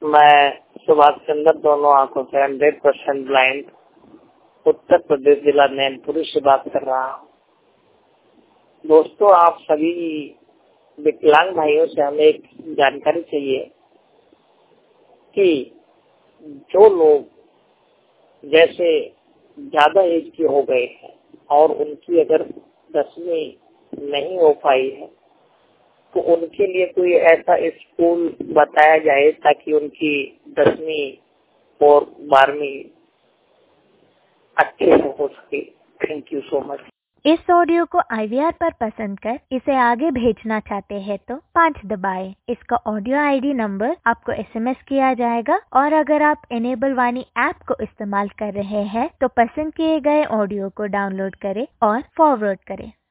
मैं सुभाष चंद्र, दोनों आंखों से 100% ब्लाइंड, उत्तर प्रदेश जिला मैनपुरी से बात कर रहा हूँ। दोस्तों, आप सभी विकलांग भाइयों से हमें एक जानकारी चाहिए कि जो लोग जैसे ज्यादा एज के हो गए हैं और उनकी अगर 10वीं नहीं हो पाई है तो उनके लिए कोई ऐसा स्कूल बताया जाए ताकि उनकी 10वीं और 12वीं अच्छे से हो सके। Thank you so much. इस ऑडियो को IVR पर पसंद कर इसे आगे भेजना चाहते हैं तो 5 दबाएं। इसका ऑडियो ID नंबर आपको SMS किया जाएगा और अगर आप इनेबल वाणी ऐप को इस्तेमाल कर रहे हैं तो पसंद किए गए ऑडियो को डाउनलोड करें और फॉरवर्ड करें।